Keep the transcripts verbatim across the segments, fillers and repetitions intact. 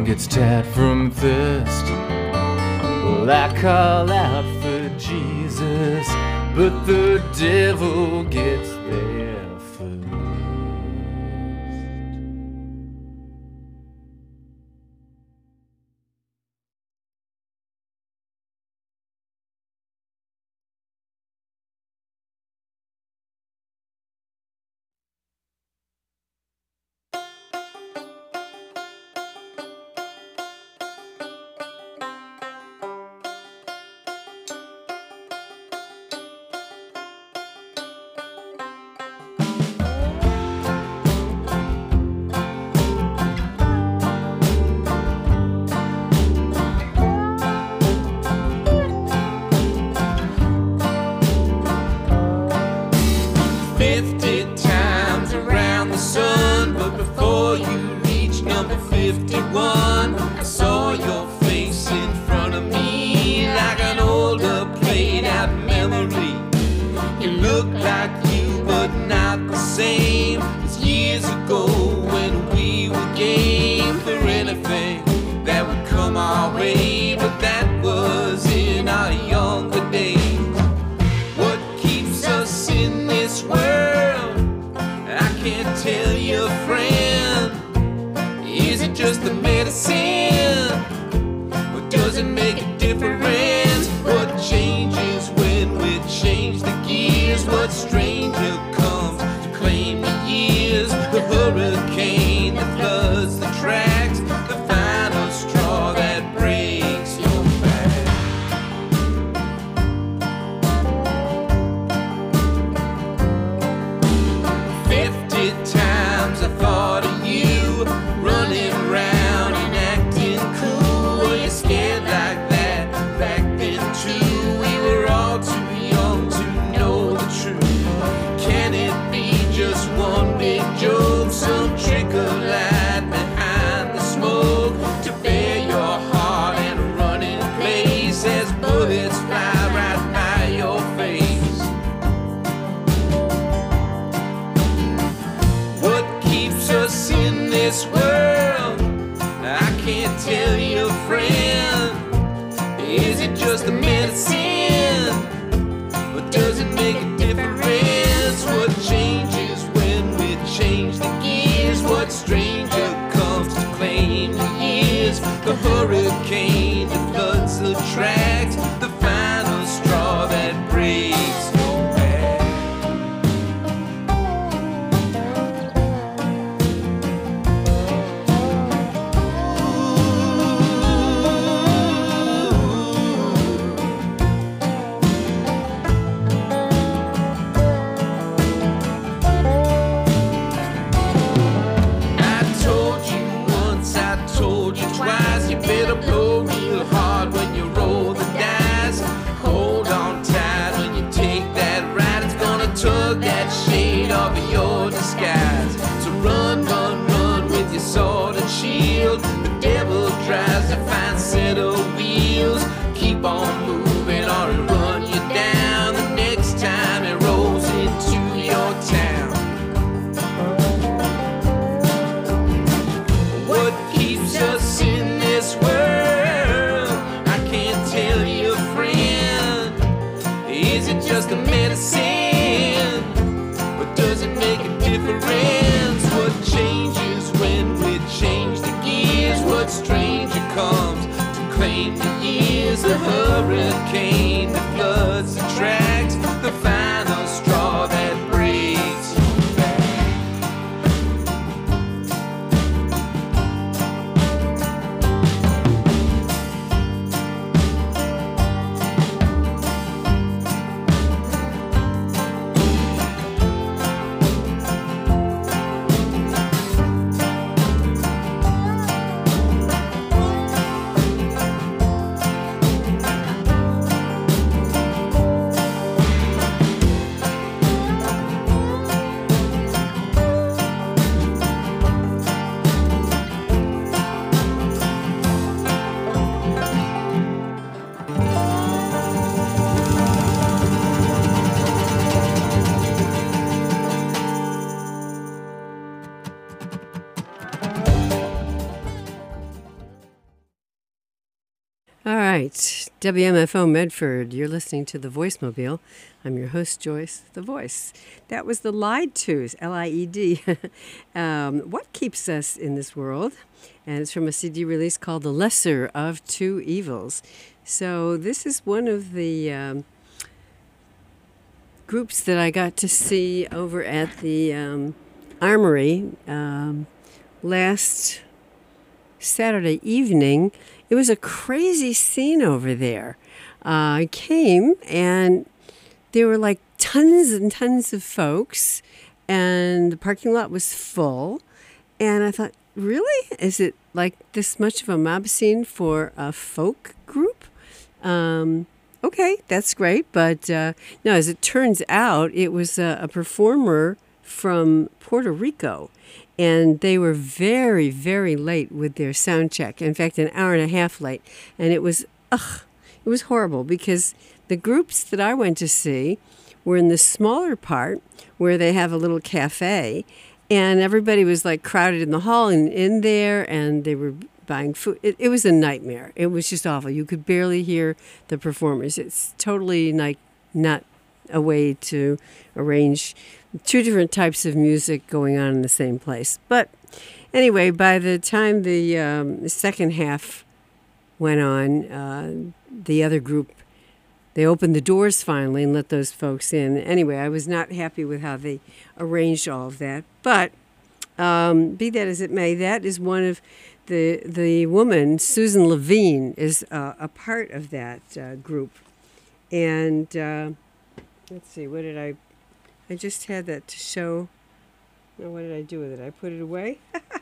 gets tired from thirst. Well, I call out for Jesus, but the devil gets there first. Fifty times around the sun, but before you reach number fifty-one, I saw your face in front of me like an older played out memory. You look like you, but not the same as years ago when we were game for anything that would come our way. But that was in our younger days. What keeps us in this world? I can't tell you, friend. Is it just the medicine, or does it make a difference? What changes when we change the gears? What stranger comes to claim the years? The hurricane that floods the tracks, the final straw that breaks your back. Fifty times I thought of you, running around and acting cool. Were you scared like that back then too? We were all too young to know the truth. Can it be just one big joke? Some trick of light behind the smoke to bear your heart and run in place as bullets fly right by your face. What keeps us in this world? I can't tell you, friend. Is it just the medicine, or does it make a difference? What changes when we change the gears? What stranger comes to claim the years? The hurricane that floods the tracks, the final straw that breaks your back. I told you once, I told you twice, you better blow real hard when you roll the dice. Hold on tight when you take that ride, it's gonna tug that shade off of your disguise. So run, run, run with your sword and shield. The devil drives a fine set of wheels. Keep on moving or he'll run you down the next time it rolls into your town. What keeps us in this world? I can't tell you, friend. Is it just the medicine, or does it make a difference? What changes when we change the gears? What stranger comes to claim the years? The hurricane that floods the tracks, the final straw that breaks your back. All right, W M F O Medford, you're listening to The Voicemobile. I'm your host, Joyce, The Voice. That was the Lied To's, L I E D. um, what Keeps Us in This World? And it's from a C D release called The Lesser of Two Evils. So this is one of the um, groups that I got to see over at the um, Armory um, last Saturday evening. It was a crazy scene over there. Uh, I came and there were like tons and tons of folks, and the parking lot was full. And I thought, really? Is it like this much of a mob scene for a folk group? Um, okay, that's great. But uh, no, as it turns out, it was a, a performer from Puerto Rico. And they were very, very late with their sound check. In fact, an hour and a half late. And it was, ugh, it was horrible because the groups that I went to see were in the smaller part where they have a little cafe. And everybody was like crowded in the hall and in there, and they were buying food. It, it was a nightmare. It was just awful. You could barely hear the performers. It's totally like not a way to arrange two different types of music going on in the same place. But anyway, by the time the, um, the second half went on, uh, the other group, they opened the doors finally and let those folks in. Anyway, I was not happy with how they arranged all of that. But um, be that as it may, that is one of the the woman, Susan Levine, is uh, a part of that uh, group. And uh, let's see, what did I... I just had that to show. Now, what did I do with it? I put it away?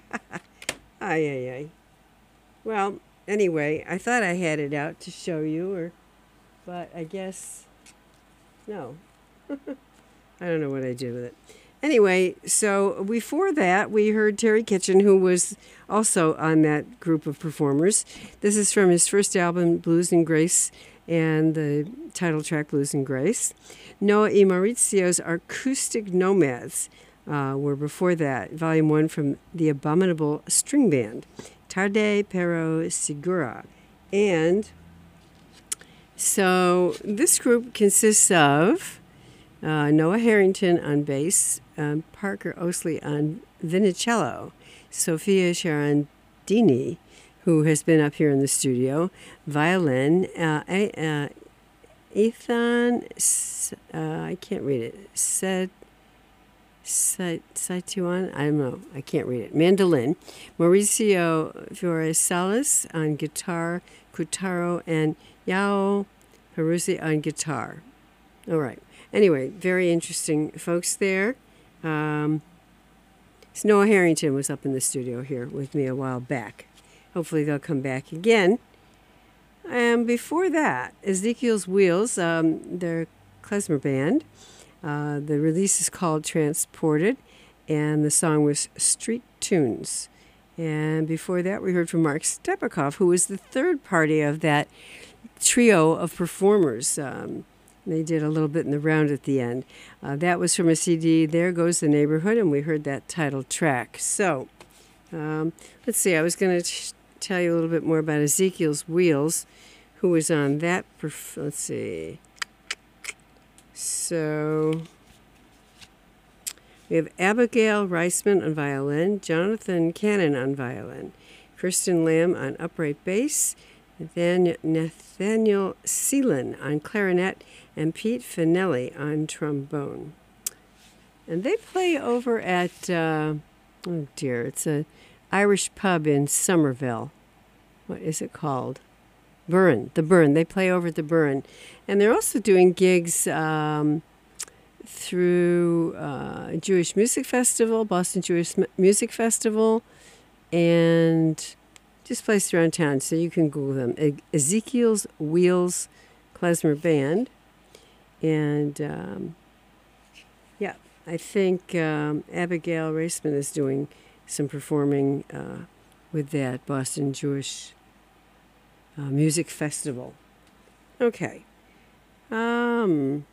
Ay, ay, ay. Well, anyway, I thought I had it out to show you, or, but I guess, no. I don't know what I did with it. Anyway, so before that, we heard Terry Kitchen, who was also on that group of performers. This is from his first album, Blues and Grace, and the title track, Blues and Grace. Noah E. Maurizio's Acoustic Nomads uh, were before that, volume one from the Abominable String Band, Tarde Pero Segura. And so this group consists of uh, Noah Harrington on bass, um, Parker Osley on vinicello, Sophia Sharandini, who has been up here in the studio, violin, uh, uh, Ethan, uh, I can't read it, Said, Saituan, I don't know, I can't read it, mandolin, Mauricio Flores Salas on guitar, Kutaro, and Yao Peruzzi on guitar. All right. Anyway, very interesting folks there. Um, so Noah Harrington was up in the studio here with me a while back. Hopefully they'll come back again. And before that, Ezekiel's Wheels, um, their klezmer band. Uh, the release is called Transported, and the song was Street Tunes. And before that, we heard from Mark Stepikoff, who was the third party of that trio of performers. Um, they did a little bit in the round at the end. Uh, that was from a C D, There Goes the Neighborhood, and we heard that title track. So, um, let's see, I was going to sh- tell you a little bit more about Ezekiel's Wheels, who was on that. Perf- let's see. So we have Abigail Reisman on violin, Jonathan Cannon on violin, Kirsten Lamb on upright bass, Nathaniel, Nathaniel Seelan on clarinet, and Pete Finelli on trombone. And they play over at, uh, oh dear, it's a Irish pub in Somerville. What is it called? Burren, the Burren. They play over at the Burren. And they're also doing gigs um, through uh, Jewish Music Festival, Boston Jewish M- Music Festival, and just places around town. So you can Google them. E- Ezekiel's Wheels Klezmer Band. And, um, yeah, I think um, Abigail Reisman is doing some performing uh, with that Boston Jewish uh, Music Festival. Okay. Um.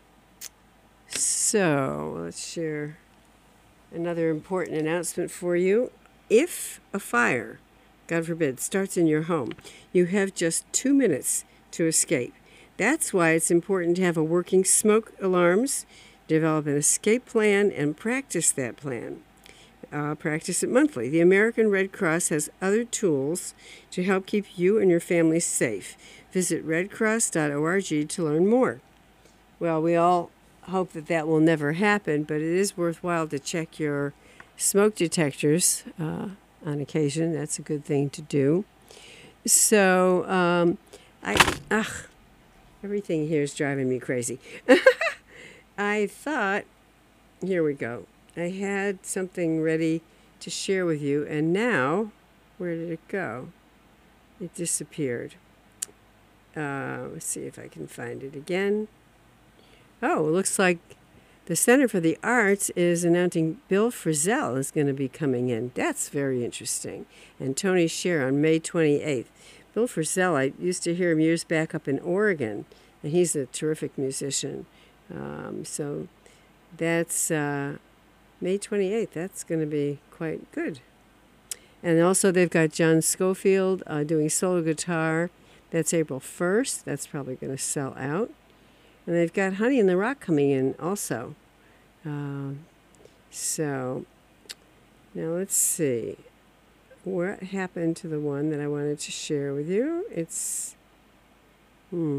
So let's share another important announcement for you. If a Fire God forbid, starts in your home, you have just two minutes to escape. That's why it's important to have a working smoke alarms, develop an escape plan, and practice that plan. Uh, practice it monthly. The American Red Cross has other tools to help keep you and your family safe. Visit red cross dot org to learn more. Well, we all hope that that will never happen, but it is worthwhile to check your smoke detectors uh, on occasion. That's a good thing to do. So, um, I, ugh, everything here is driving me crazy. I thought, here we go. I had something ready to share with you, and now, where did it go? It disappeared. Uh, let's see if I can find it again. Oh, it looks like the Center for the Arts is announcing Bill Frisell is going to be coming in. That's very interesting. And Tony Sher on May twenty-eighth. Bill Frisell, I used to hear him years back up in Oregon, and he's a terrific musician. Um, so that's uh, May twenty-eighth. That's going to be quite good. And also they've got John Schofield uh, doing solo guitar. That's April first. That's probably going to sell out. And they've got Honey in the Rock coming in also. Um, so now let's see. What happened to the one that I wanted to share with you? It's... Hmm.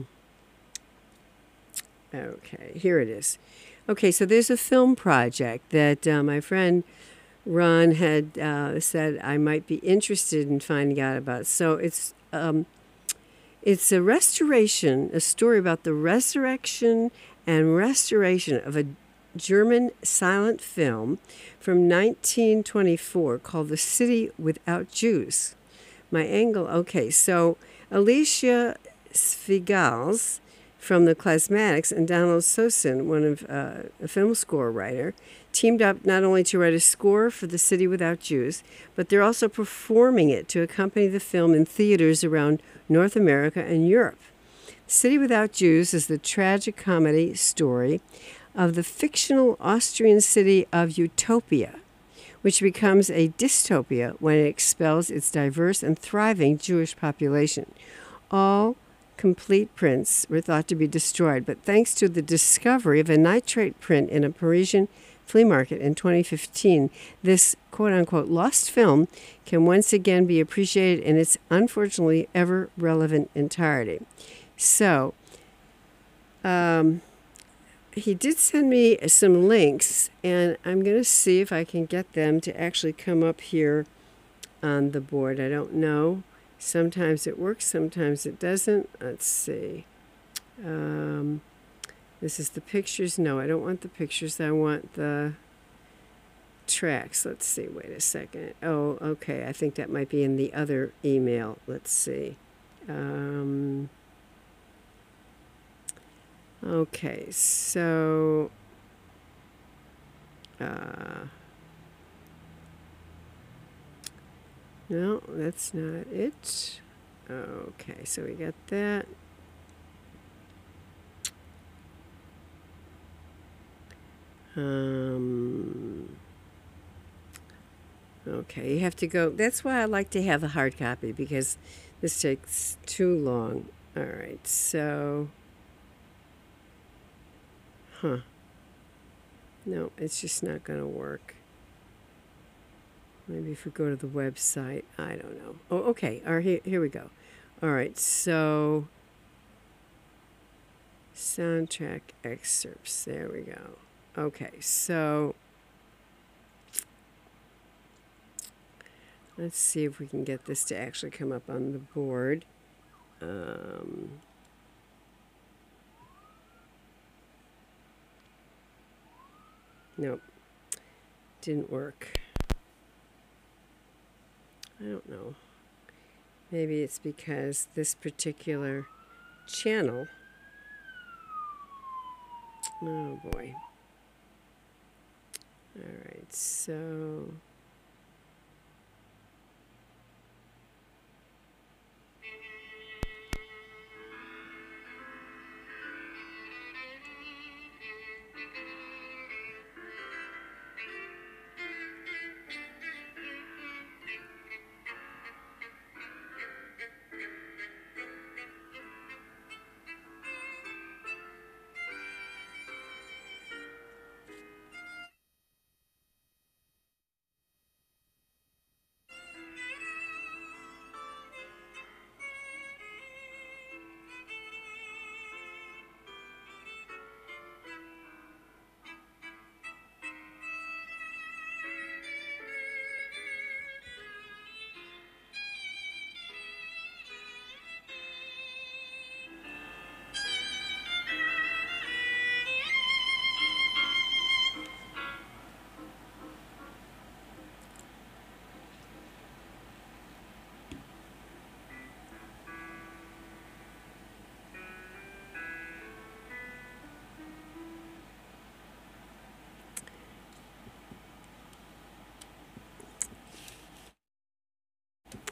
Okay, here it is. Okay, so there's a film project that uh, my friend Ron had uh, said I might be interested in finding out about. So it's um, it's a restoration, a story about the resurrection and restoration of a German silent film from nineteen twenty-four called The City Without Jews. My angle, okay, so Alicia Svigals from the Klasmatics and Donald Sosin, one of uh, a film score writer, teamed up not only to write a score for The City Without Jews, but they're also performing it to accompany the film in theaters around North America and Europe. City Without Jews is the tragic comedy story of the fictional Austrian city of Utopia, which becomes a dystopia when it expels its diverse and thriving Jewish population. All complete prints were thought to be destroyed, but thanks to the discovery of a nitrate print in a Parisian flea market in twenty fifteen, this quote-unquote lost film can once again be appreciated in its unfortunately ever-relevant entirety. So, um, he did send me some links, and I'm going to see if I can get them to actually come up here on the board. I don't know. Sometimes it works, sometimes it doesn't. Let's see. Um, this is the pictures. No, I don't want the pictures. I want the tracks. Let's see. Wait a second. Oh, okay. I think that might be in the other email. Let's see. Um, okay, so... Uh, No, that's not it. Okay, so we got that. Um, okay, you have to go. That's why I like to have a hard copy, because this takes too long. All right, so... Huh. No, it's just not going to work. Maybe if we go to the website, I don't know. Oh, okay. All right, here, here we go. All right, so soundtrack excerpts. There we go. Okay, so let's see if we can get this to actually come up on the board. Um, nope, didn't work. I don't know. Maybe it's because this particular channel... Oh, boy. All right, so...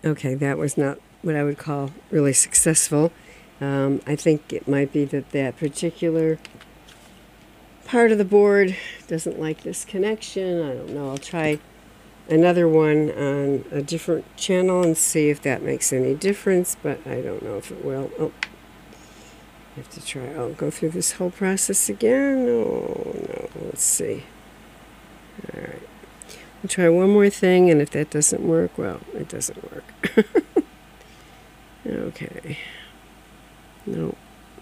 Okay, that was not what I would call really successful. Um, I think it might be that that particular part of the board doesn't like this connection. I don't know. I'll try another one on a different channel and see if that makes any difference, but I don't know if it will. Oh, I have to try. I'll go through this whole process again. Oh, no. Let's see. All right. I'll try one more thing, and if that doesn't work, well, it doesn't work. Okay. No.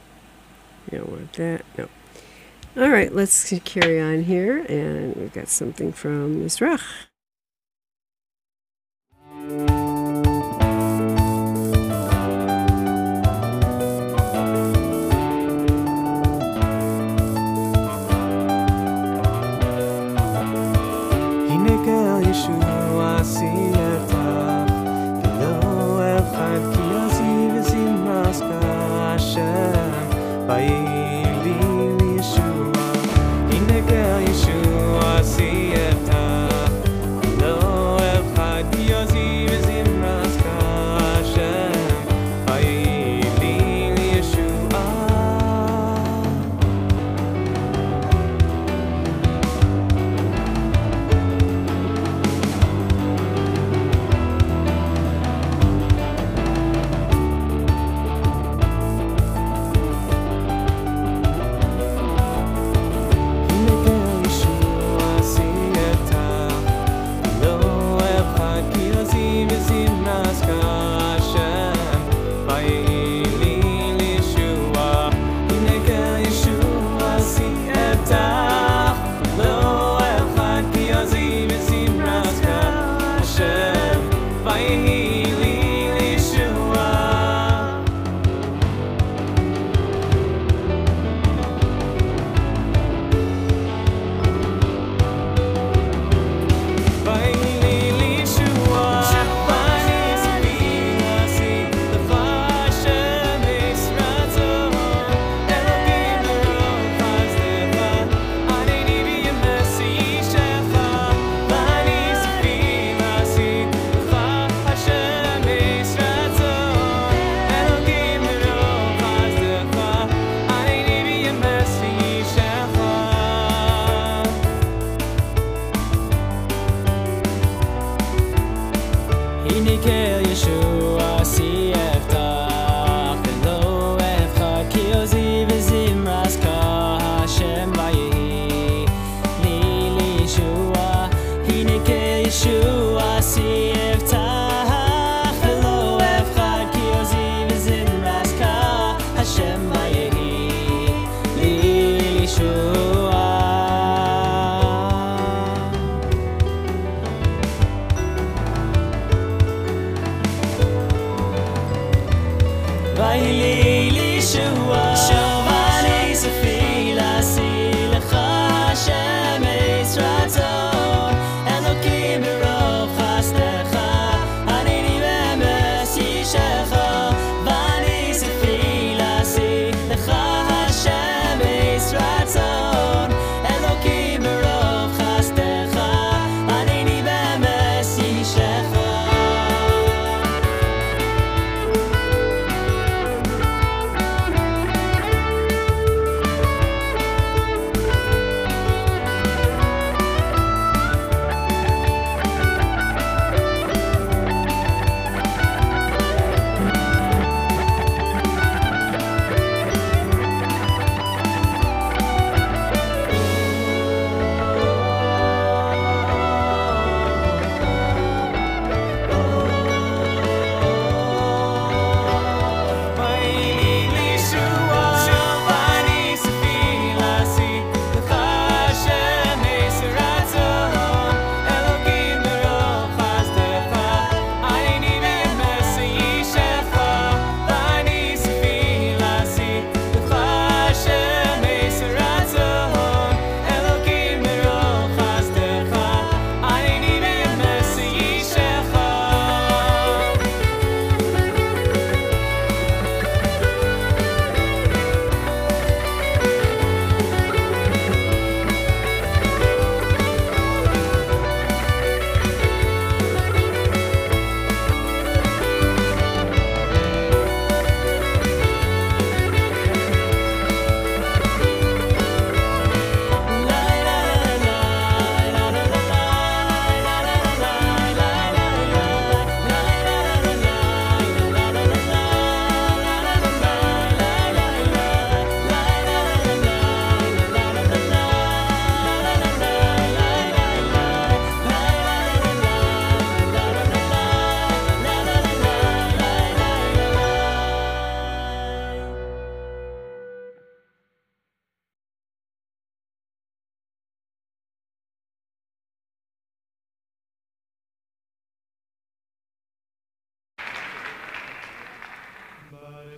You don't want that. No. All right, let's carry on here, and we've got something from Mizrach. Elokim, Rov Chasdech.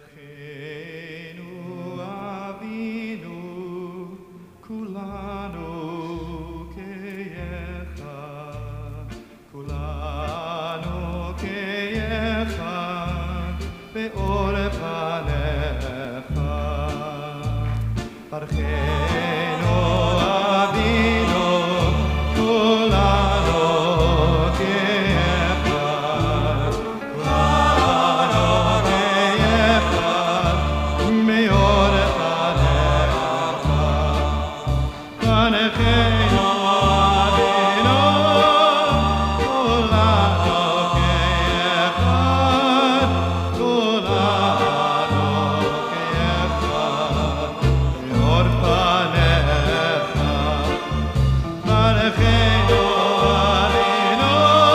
Baruchenu Avinu Kulanu Keyecha Kulanu Keyecha Be'or Panecha Baruchenu Avinu Kulanu Keyecha Kulanu Keyecha Be'or Panecha Baruchenu Avinu Kulanu Keyecha Kulanu Keyecha Be'or Panecha Baruchenu Avinu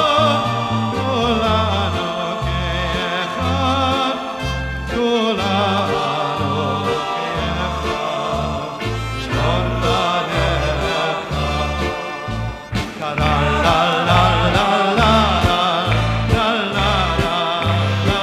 Kulanu Keyecha Kulanu Keyecha Be'or Panecha La la la la la la la la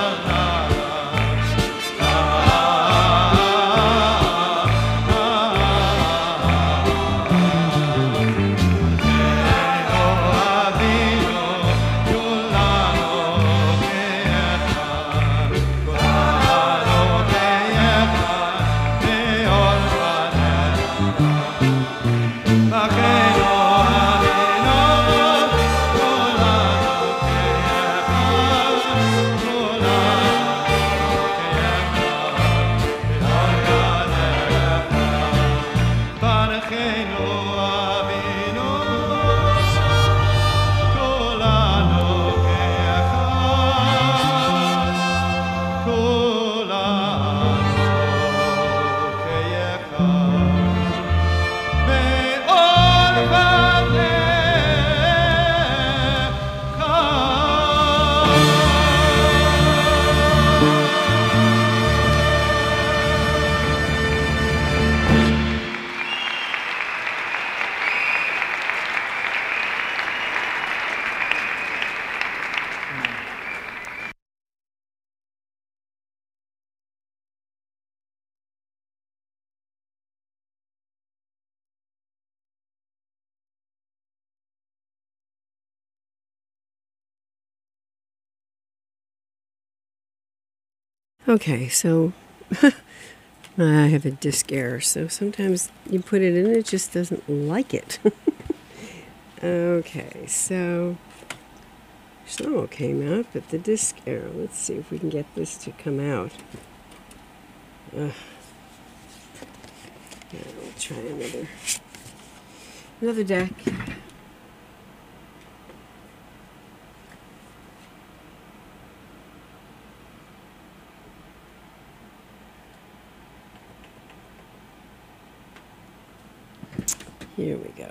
Baruchenu Avinu Kulanu Keyecha Kulanu Keyecha Be'or Okay, so I have a disk error, so sometimes you put it in, it just doesn't like it. Okay, so Shlomo came out, but the disk error. Let's see if we can get this to come out. Uh, we'll try another another deck. Here we go.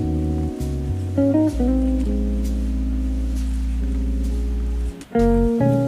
Thank you.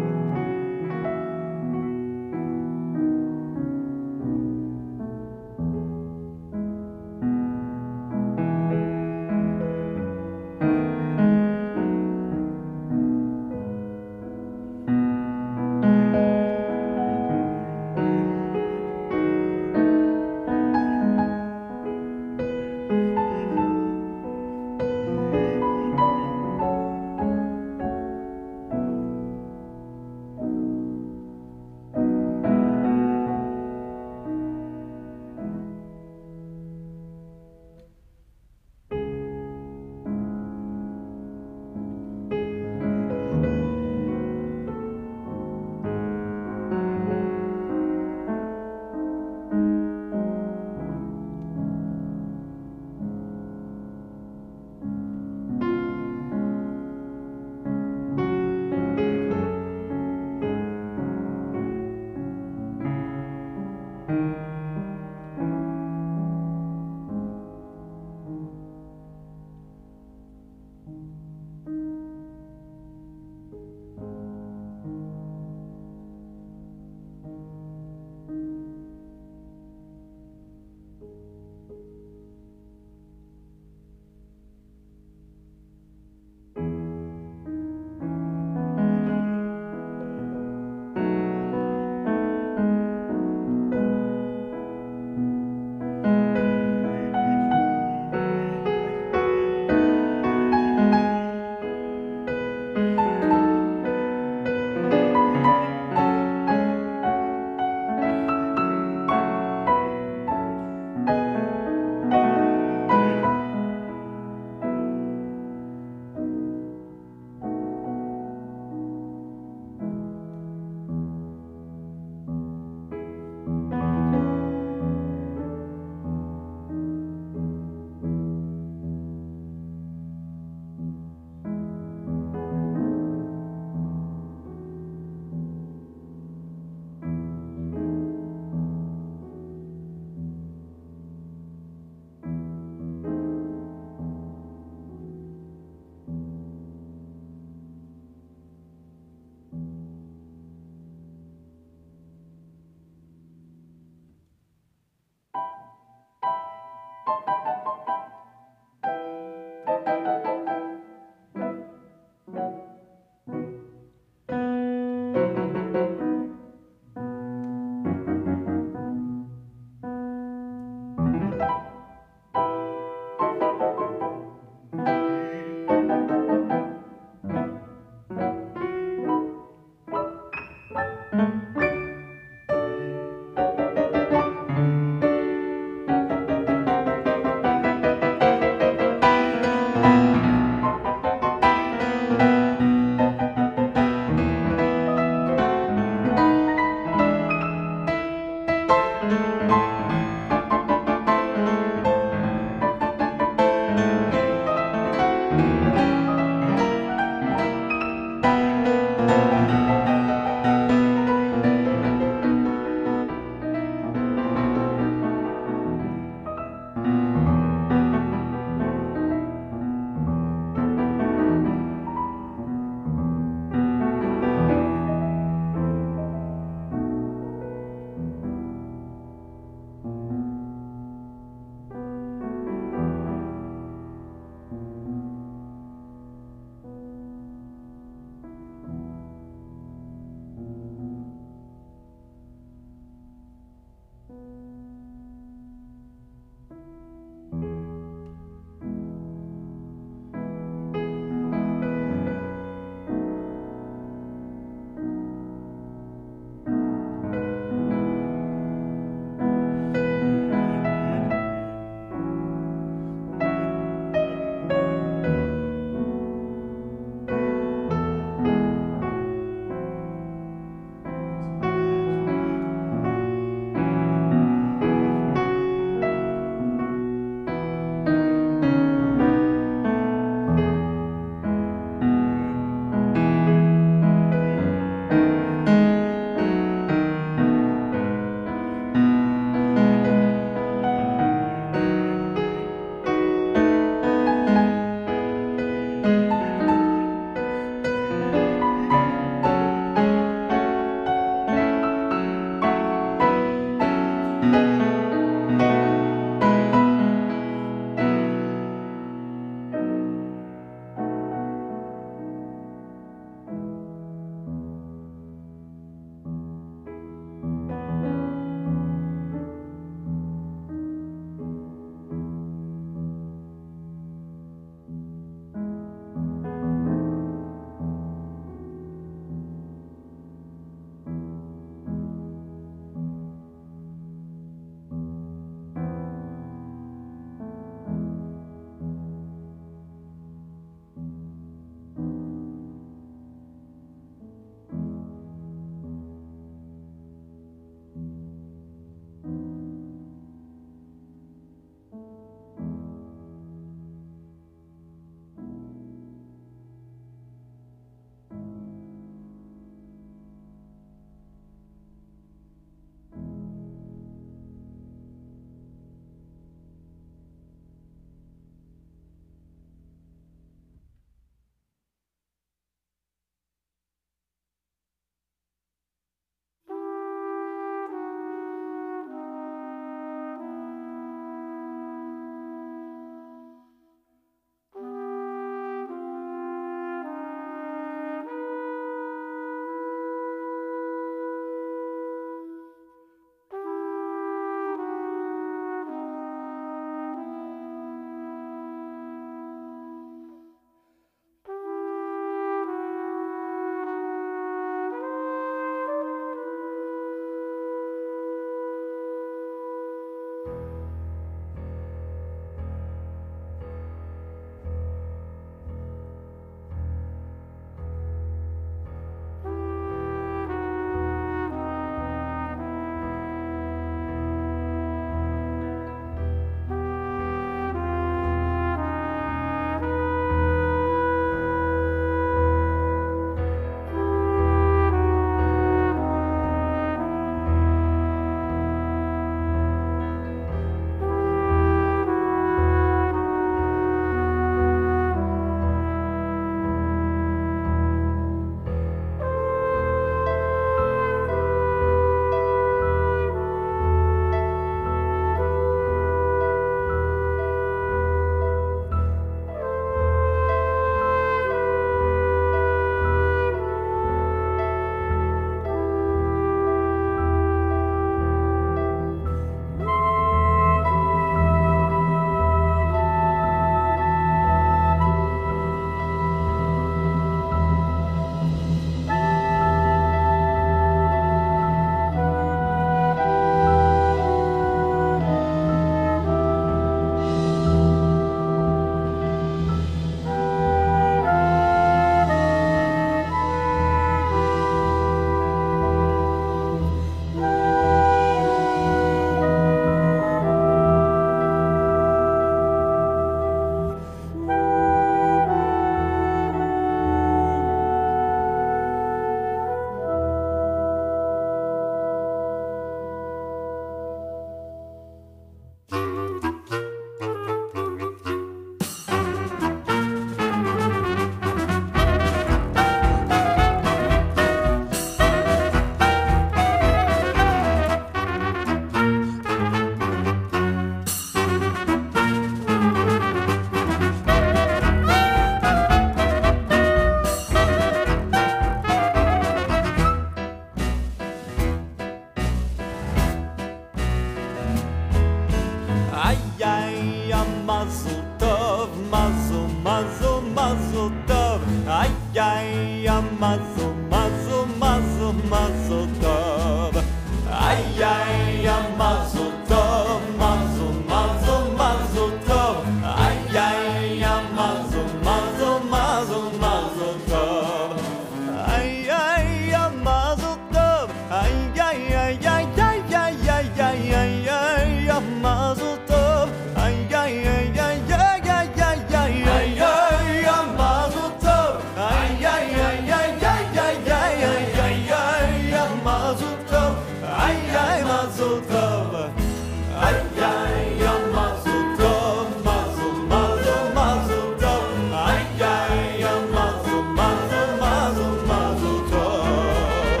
ay, ya mazel tov, mazel, mazel, mazel tov. Ay, ay, ya mazel, mazel, mazel, mazel tov. Ay, ay, ya mazel tov, mazel, mazel, mazel tov. Ay, ay, ya mazel, mazel, mazel, mazel tov. Ay, ay, ya mazel tov. Ay, ay, ay, ay, ay, ay, ay, ay, ay, ay, ya mazel tov. Ay, ay, ay, ay, ay, ay, ay, ay, ay, ay, ya mazel tov. Ay, ay, ay, ay, ay, ay, ay, ay, ay, ay, ya mazel tov. Ay, ay, mazel tov. Ay, ay, ya mazel tov, mazel, mazel, mazel tov. Ay, ay, ya mazel, mazel, mazel, mazel tov.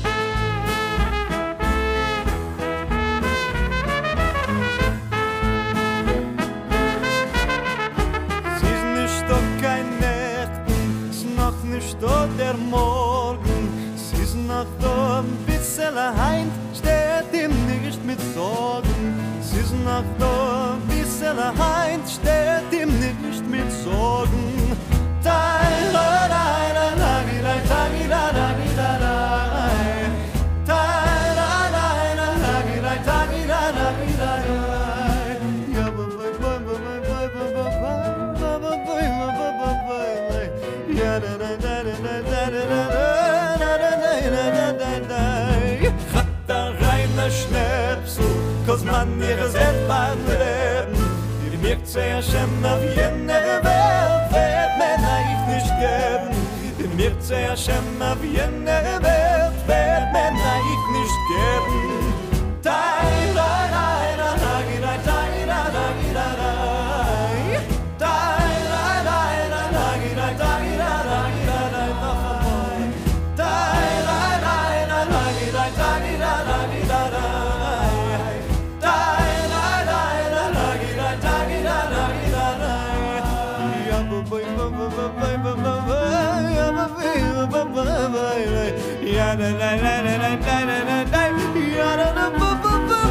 Es ist nicht doch kein Nächten, es ist noch nicht doch der Morgen. Es ist noch doch ein bisschen heim, steht ihm nicht mit Sorgen. Es ist noch doch ein bisschen heim, steht ihm nicht mit Sorgen. Dai, la, la, la, la, la, la, la, la, la, la. Dai, la, la, la, la, la, la, la, la, la, la. Ja, ba, ba, ba, ba, ba, ba, ba, ba, ba, ba, ba, ba, ba, ba, ba. Ja, da, da, da, da, da, da, da, da, da, da, da, da, da, da. Hat da reiner Schnäpsel, kos man ihres Erdbahn leben. Die merkt sehr schön auf jener Welt, wird mir naiv nicht geben. Die merkt sehr schön auf jener Welt, wird mir naiv nicht geben. Dai, la, la, la, la, la, la, la, la, la, la. Dai, la, la, la, la, la, la, la, la, la, la, noch einmal. Dai, la, la, la, la, la, la, la, la, la, la. Dai, la, la, la, la, la, la, la, la, la, la. Ja, ba, ba, ba, ba, ba, ba, ba, ba, ja, ba, ba, ba, ba, ba, ba. Ja, la, la, la, la, la, la, la, la, la. Ja, la, la, ba, ba, ba, ba.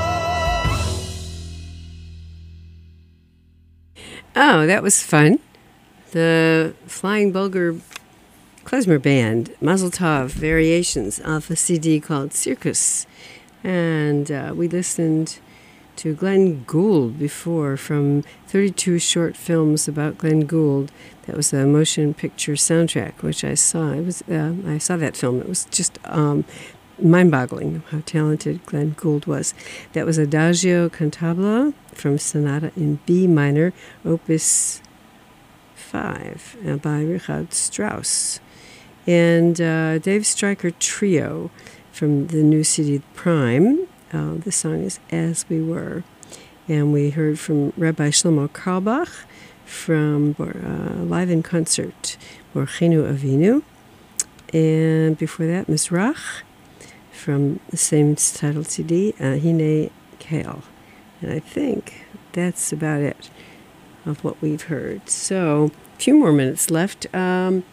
Oh, that was fun. the Flying Bulgar klezmer band, Mazel Tov variations off a C D called Circus. And uh, we listened to Glenn Gould before from thirty-two short films about Glenn Gould. That was a motion picture soundtrack, which I saw. It was uh, I saw that film. It was just um, mind-boggling how talented Glenn Gould was. That was Adagio Cantabile from Sonata in B minor, Opus five, uh, by Richard Strauss. And uh, Dave Stryker Trio from the new C D Prime. Uh, the song is As We Were. And we heard from Rabbi Shlomo Carlebach from uh, Live in Concert, Morchenu Avinu. And before that, Mizrach from the same titled C D, uh, Hine Kale. And I think that's about it of what we've heard. So, a few more minutes left. Um,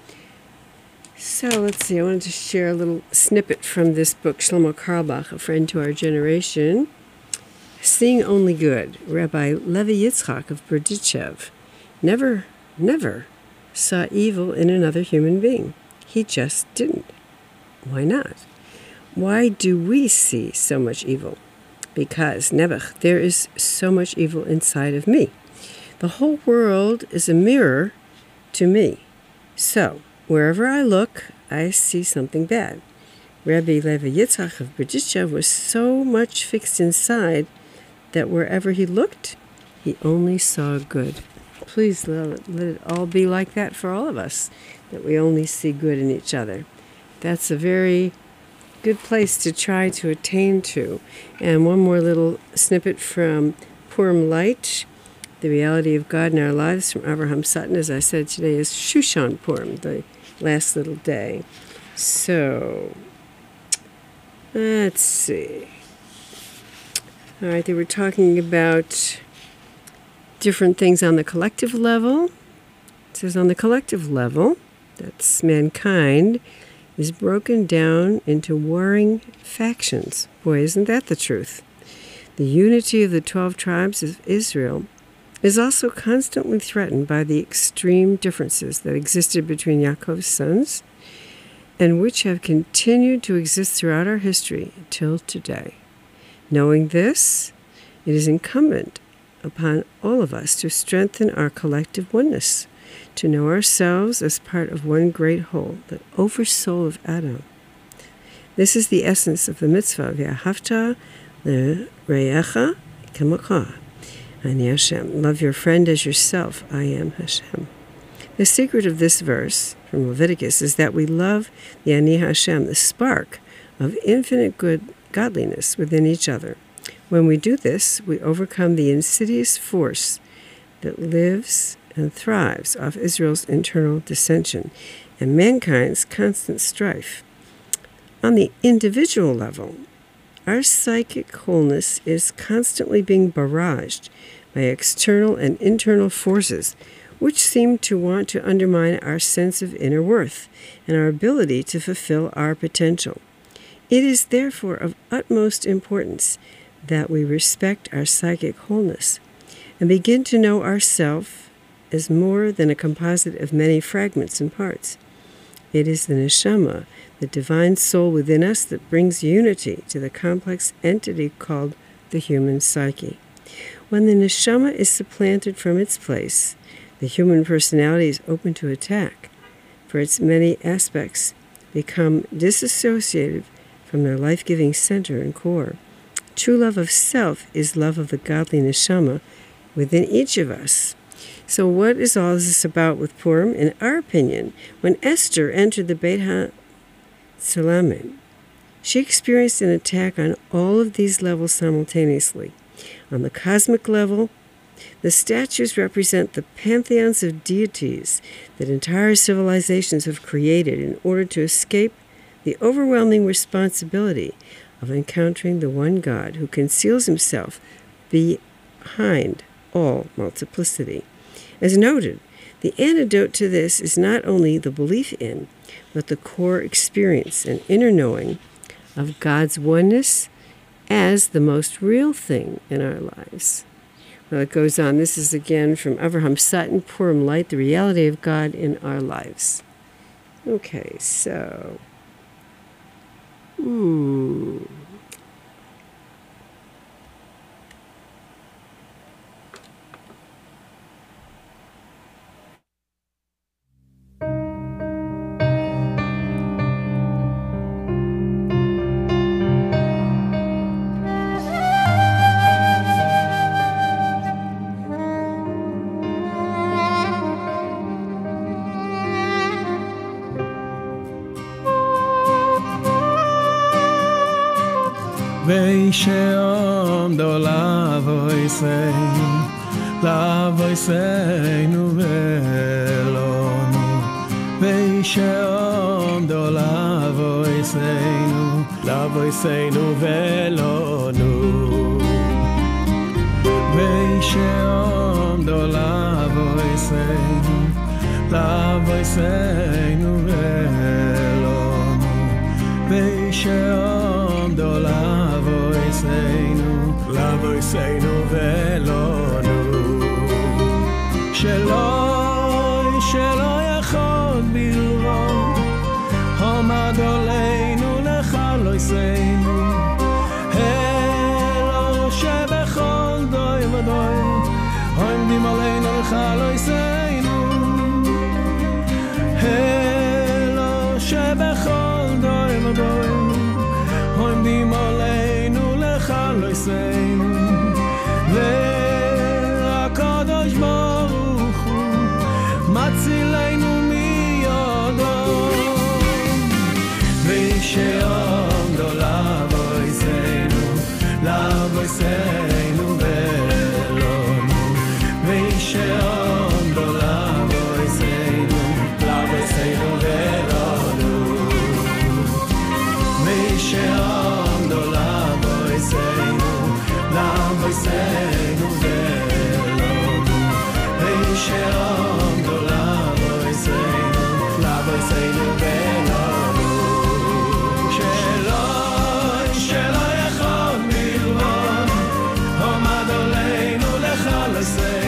So let's see, I wanted to share a little snippet from this book, Shlomo Carlebach, A Friend to Our Generation. Seeing Only Good, Rabbi Levi Yitzchak of Berdichev never, never saw evil in another human being. He just didn't. Why not? Why do we see so much evil? Because, Nebuch, there is so much evil inside of me. The whole world is a mirror to me. So, wherever I look, I see something bad. Rabbi Levi Yitzchak of Berdichev was so much fixed inside that wherever he looked, he only saw good. Please let, let it all be like that for all of us, that we only see good in each other. That's a very good place to try to attain to. And one more little snippet from Purim Light, The Reality of God in Our Lives, from Avraham Sutton. As I said, today is Shushan Purim, the last little day. So, let's see. All right, they were talking about different things on the collective level. It says on the collective level, that's mankind, is broken down into warring factions. Boy, isn't that the truth? The unity of the twelve tribes of Israel is also constantly threatened by the extreme differences that existed between Yaakov's sons and which have continued to exist throughout our history till today. Knowing this, it is incumbent upon all of us to strengthen our collective oneness, to know ourselves as part of one great whole, the oversoul of Adam. This is the essence of the mitzvah, V'ahavta l're'echa kamocha. Ani Hashem. Love your friend as yourself. I am Hashem. The secret of this verse from Leviticus is that we love the Ani Hashem, the spark of infinite good godliness within each other. When we do this, we overcome the insidious force that lives and thrives off Israel's internal dissension and mankind's constant strife. On the individual level, our psychic wholeness is constantly being barraged by external and internal forces which seem to want to undermine our sense of inner worth and our ability to fulfill our potential. It is therefore of utmost importance that we respect our psychic wholeness and begin to know ourselves as more than a composite of many fragments and parts. It is the neshama, the divine soul within us, that brings unity to the complex entity called the human psyche. When the neshama is supplanted from its place, the human personality is open to attack, for its many aspects become disassociated from their life-giving center and core. True love of self is love of the godly neshama within each of us. So what is all this about with Purim? In our opinion, when Esther entered the Beit HaSulamim, she experienced an attack on all of these levels simultaneously. On the cosmic level, the statues represent the pantheons of deities that entire civilizations have created in order to escape the overwhelming responsibility of encountering the one God who conceals himself behind all multiplicity. As noted, the antidote to this is not only the belief in, but the core experience and inner knowing of God's oneness as the most real thing in our lives. Well, it goes on. This is again from Avraham Sutton, Purim Light, the reality of God in our lives. Okay, so. Hmm. Veisham do lavoiseinu, lavoiseinu velonu. Veisham do lavoiseinu, lavoiseinu velonu. Veisham do lavoiseinu, lavoiseinu velonu. Veisham do lavoiseinu, lavoiseinu velonu. Sheloi, sheloi echad bilvon, hamad oleinu lechaloiseinu. Elo shebechol doi v'doi, hoimdim oleinu lechaloiseinu. Elo shebechol doi v'doi, hoimdim oleinu lechaloiseinu. Ve'akadosh baruch hu matzileinu miyadom. Ve'she'om do lavoiseinu, lavoiseinu velonu. Ve'she'om do lavoiseinu, lavoiseinu velonu. Ve'she'om do lavoiseinu, lavoiseinu velonu. Ve'she'om do lavoiseinu, lavoiseinu velonu. Sheloi, sheloi echad milvon, homad oleinu lechaloseinu.